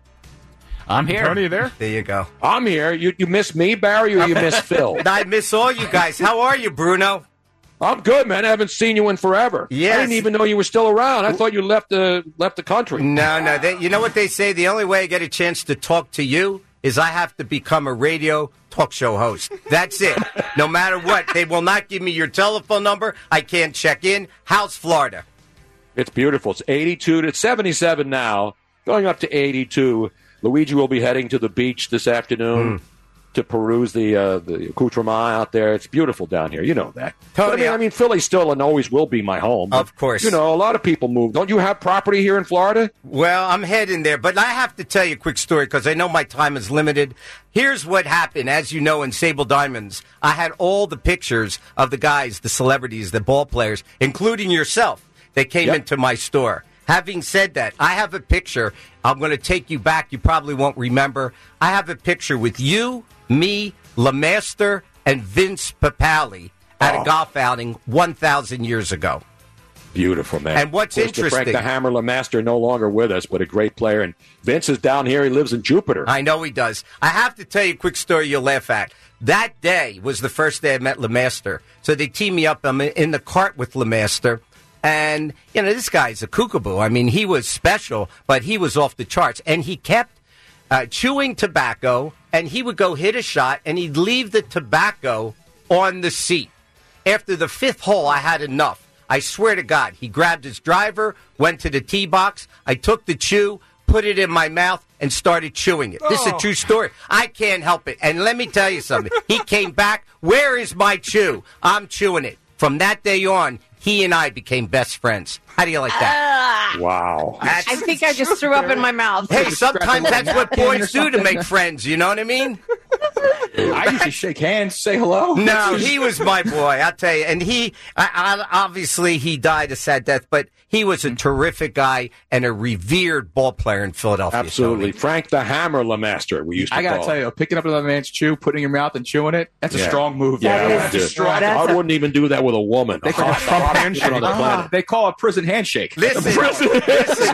Speaker 14: I'm here.
Speaker 7: Tony, you there?
Speaker 12: There you go.
Speaker 3: I'm here. You you miss me, Barry, or you miss Phil?
Speaker 12: I miss all you guys. How are you, Bruno?
Speaker 3: I'm good, man. I haven't seen you in forever.
Speaker 12: Yes.
Speaker 3: I didn't even know you were still around. I thought you left the left the country.
Speaker 12: No, no. They, you know what they say? The only way I get a chance to talk to you is I have to become a radio talk show host. That's it. No matter what. They will not give me your telephone number. I can't check in. How's Florida?
Speaker 3: It's beautiful. It's eighty-two to seventy-seven now, going up to eighty-two. Luigi will be heading to the beach this afternoon. Mm. To peruse the uh, the accoutrement out there. It's beautiful down here. You know that. Tony, but I mean, I mean, Philly still and always will be my home.
Speaker 12: Of course.
Speaker 3: You know, a lot of people move. Don't you have property here in Florida?
Speaker 12: Well, I'm heading there, but I have to tell you a quick story because I know my time is limited. Here's what happened. As you know, in Sable Diamonds, I had all the pictures of the guys, the celebrities, the ball players, including yourself, that came yep. into my store. Having said that, I have a picture. I'm going to take you back. You probably won't remember. I have a picture with you, me, LeMaster, and Vince Papale at oh. a golf outing one thousand years ago.
Speaker 3: Beautiful, man.
Speaker 12: And what's interesting...
Speaker 3: Frank the Hammer LeMaster no longer with us, but a great player. And Vince is down here. He lives in Jupiter.
Speaker 12: I know he does. I have to tell you a quick story you'll laugh at. That day was the first day I met LeMaster. So they teamed me up. I'm in the cart with LeMaster. And, you know, this guy's a kookaboo. I mean, he was special, but he was off the charts. And he kept uh, chewing tobacco, and he would go hit a shot, and he'd leave the tobacco on the seat. After the fifth hole, I had enough. I swear to God, he grabbed his driver, went to the tee box. I took the chew, put it in my mouth, and started chewing it. Oh. This is a true story. I can't help it. And let me tell you something. He came back. Where is my chew? I'm chewing it. From that day on, he and I became best friends. How do you like that?
Speaker 5: Uh,
Speaker 3: wow.
Speaker 5: I think I just threw up in my mouth.
Speaker 12: Hey, sometimes that's what boys do to make friends. You know what I mean?
Speaker 6: I usually shake hands, say hello.
Speaker 12: No, he was my boy, I'll tell you. And he, I, I, obviously, he died a sad death, but he was a terrific guy and a revered ball player in Philadelphia.
Speaker 3: Absolutely.
Speaker 12: Tony.
Speaker 3: Frank the Hammer LeMaster, we used to
Speaker 6: I got
Speaker 3: to
Speaker 6: tell you, picking up another man's chew, putting your mouth and chewing it, that's
Speaker 3: yeah.
Speaker 6: a strong move.
Speaker 3: Yeah,
Speaker 5: that is
Speaker 3: strong. I wouldn't even do that with a woman.
Speaker 6: They call, uh, they call it prison handshake.
Speaker 12: Listen, listen.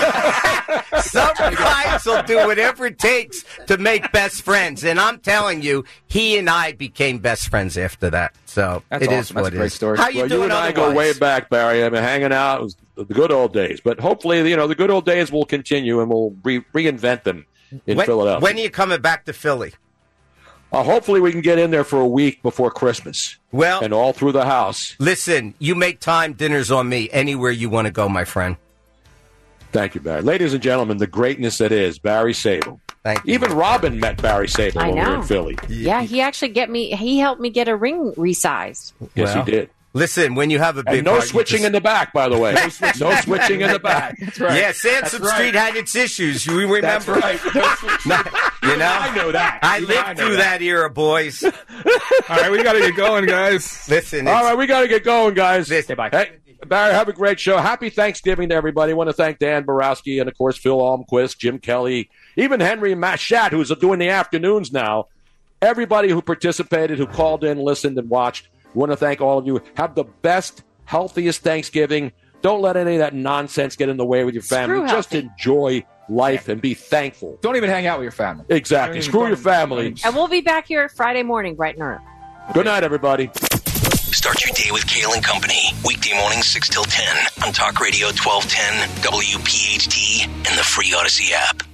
Speaker 12: Some guys will do whatever it takes to make best friends. And I'm telling you, he and I became best friends after that. So
Speaker 6: That's
Speaker 12: it
Speaker 6: awesome.
Speaker 12: is what
Speaker 6: That's a
Speaker 12: it
Speaker 6: great
Speaker 12: is.
Speaker 6: story.
Speaker 12: How you
Speaker 3: well,
Speaker 12: doing
Speaker 3: you and I
Speaker 12: otherwise?
Speaker 3: go way back, Barry. I've been hanging out. It was the good old days. But hopefully, you know, the good old days will continue and we'll re- reinvent them in
Speaker 12: when,
Speaker 3: Philadelphia.
Speaker 12: When are you coming back to Philly?
Speaker 3: Uh, hopefully we can get in there for a week before Christmas.
Speaker 12: Well,
Speaker 3: and all through the house.
Speaker 12: Listen, you make time, dinner's on me. Anywhere you want to go, my friend.
Speaker 3: Thank you, Barry. Ladies and gentlemen, the greatness that is Barry Sable.
Speaker 12: Thank you.
Speaker 3: Even Robin met Barry Sable
Speaker 5: I
Speaker 3: when we were
Speaker 5: know.
Speaker 3: in Philly.
Speaker 5: Yeah, he actually get me. He helped me get a ring resized.
Speaker 3: Yes,
Speaker 12: Well,
Speaker 3: he did.
Speaker 12: Listen, when you have a big
Speaker 3: And no
Speaker 12: heart, you
Speaker 3: switching
Speaker 12: just-
Speaker 3: in the back, by the way. No, switch, no switching in the back.
Speaker 6: That's right.
Speaker 12: Yeah, Sansom
Speaker 6: That's
Speaker 12: Street
Speaker 6: right.
Speaker 12: had its issues. You remember?
Speaker 6: That's right.
Speaker 12: No, you know?
Speaker 6: I know that.
Speaker 12: I
Speaker 6: Yeah,
Speaker 12: lived
Speaker 6: I know
Speaker 12: through
Speaker 6: that.
Speaker 12: that era, boys.
Speaker 7: All right, we got to get going, guys.
Speaker 12: Listen,
Speaker 3: All
Speaker 12: it's-
Speaker 3: right, we got to get going, guys.
Speaker 12: This-
Speaker 6: bye.
Speaker 3: Hey, Barry, have a great show. Happy Thanksgiving to everybody. I want to thank Dan Borowski and, of course, Phil Almquist, Jim Kelly, even Henry Machat, who's doing the afternoons now. Everybody who participated, who called in, listened, and watched. I want to thank all of you. Have the best, healthiest Thanksgiving. Don't let any of that nonsense get in the way with your family.
Speaker 5: Screw
Speaker 3: Just
Speaker 5: healthy.
Speaker 3: enjoy life and be thankful.
Speaker 6: Don't even hang out with your family.
Speaker 3: Exactly.
Speaker 6: Don't
Speaker 3: Screw
Speaker 6: even-
Speaker 3: your family.
Speaker 5: And we'll be back here Friday morning, bright and early.
Speaker 3: Good night, everybody.
Speaker 2: Start your day with Kale and Company. Weekday mornings six till ten on Talk Radio twelve ten, W P H T, and the free Odyssey app.